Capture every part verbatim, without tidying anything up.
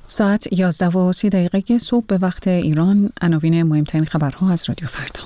ساعت یازده و سی دقیقه صبح به وقت ایران. عناوین مهمترین خبرها از رادیو فردا.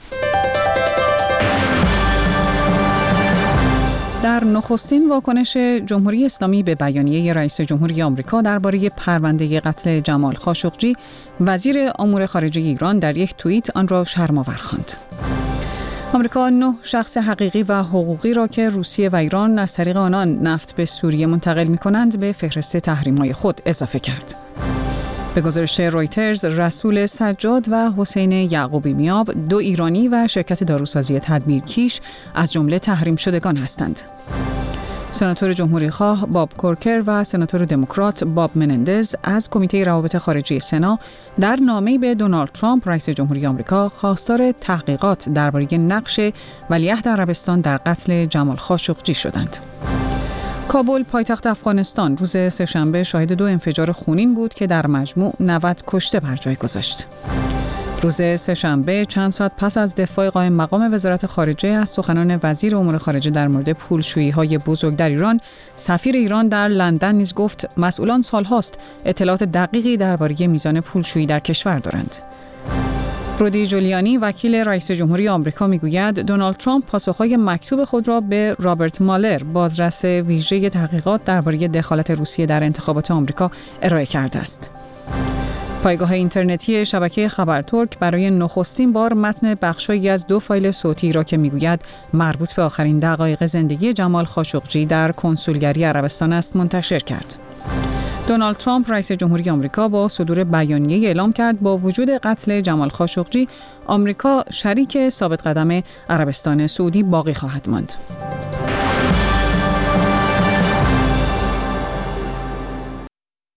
در نخستین واکنش جمهوری اسلامی به بیانیه رئیس جمهوری آمریکا درباره پرونده قتل جمال خاشقجی، وزیر امور خارجه ایران در یک توییت آن را شرم‌آور خواند. آمریکا نه شخص حقیقی و حقوقی را که روسیه و ایران از طریق آنان نفت به سوریه منتقل می‌کنند به فهرست تحریم‌های خود اضافه کرد. به گزارش رویترز، رسول سجاد و حسین یعقوبی میاب، دو ایرانی و شرکت داروسازی تدبیرکیش از جمله تحریم شدگان هستند. سناتور جمهوری‌خواه باب کورکر و سناتور دموکرات باب منندز از کمیته روابط خارجی سنا در نامه‌ای به دونالد ترامپ رئیس جمهوری آمریکا خواستار تحقیقات درباره نقش ولیعهد عربستان در قتل جمال خاشقجی شدند. کابل، پایتخت افغانستان، روز سه‌شنبه شاهد دو انفجار خونین بود که در مجموع نود کشته بر جای گذاشت. روز سه‌شنبه چند ساعت پس از دفاع قائم مقام وزارت خارجه از سخنان وزیر امور خارجه در مورد پولشویی‌های بزرگ در ایران، سفیر ایران در لندن نیز گفت مسئولان سال‌هاست اطلاعات دقیقی درباره میزان پولشویی در کشور دارند. رودی جولیانی، وکیل رئیس جمهوری آمریکا، میگوید دونالد ترامپ پاسخهای مکتوب خود را به رابرت مالر، بازرس ویژه تحقیقات درباره دخالت روسیه در انتخابات آمریکا، ارائه کرده است. پایگاه اینترنتی شبکه خبر ترک برای نخستین بار متن بخشی از دو فایل صوتی را که میگوید مربوط به آخرین دقایق زندگی جمال خاشقجی در کنسولگری عربستان است منتشر کرد. دونالد ترامپ رئیس جمهوری آمریکا با صدور بیانیه اعلام کرد با وجود قتل جمال خاشقجی، آمریکا شریک ثابت قدم عربستان سعودی باقی خواهد ماند.